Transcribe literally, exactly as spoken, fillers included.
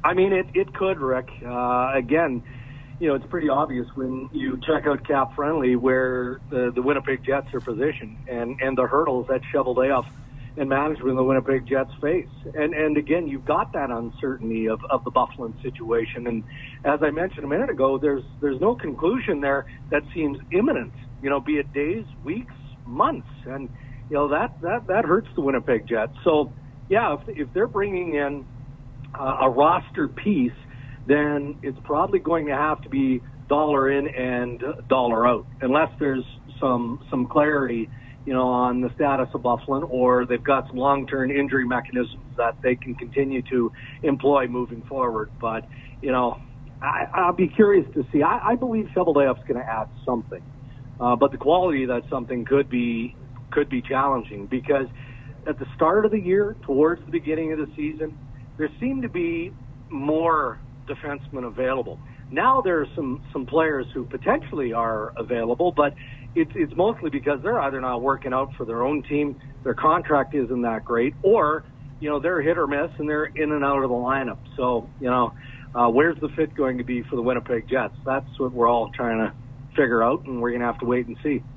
I mean, it, it could, Rick. Uh, again, you know, it's pretty obvious when you check out Cap Friendly where the, the Winnipeg Jets are positioned and, and the hurdles that Cheveldayoff and management of the Winnipeg Jets face. And, and again, you've got that uncertainty of, of the Byfuglien situation. And as I mentioned a minute ago, there's there's no conclusion there that seems imminent, you know, be it days, weeks, months. And, you know, that, that, that hurts the Winnipeg Jets. So, yeah, if, if they're bringing in uh, a roster piece, then it's probably going to have to be dollar in and dollar out, unless there's some some clarity, you know, on the status of Byfuglien, or they've got some long-term injury mechanisms that they can continue to employ moving forward. But, you know, I, I'll be curious to see. I, I believe Cheveldayoff's going to add something, uh, but the quality of that something could be could be challenging, because at the start of the year, towards the beginning of the season, there seemed to be more defensemen available. Now there are some some players who potentially are available, but it's it's mostly because they're either not working out for their own team, their contract isn't that great, or, you know, they're hit or miss and they're in and out of the lineup. So, you know, uh, where's the fit going to be for the Winnipeg Jets? That's what we're all trying to figure out, and we're going to have to wait and see.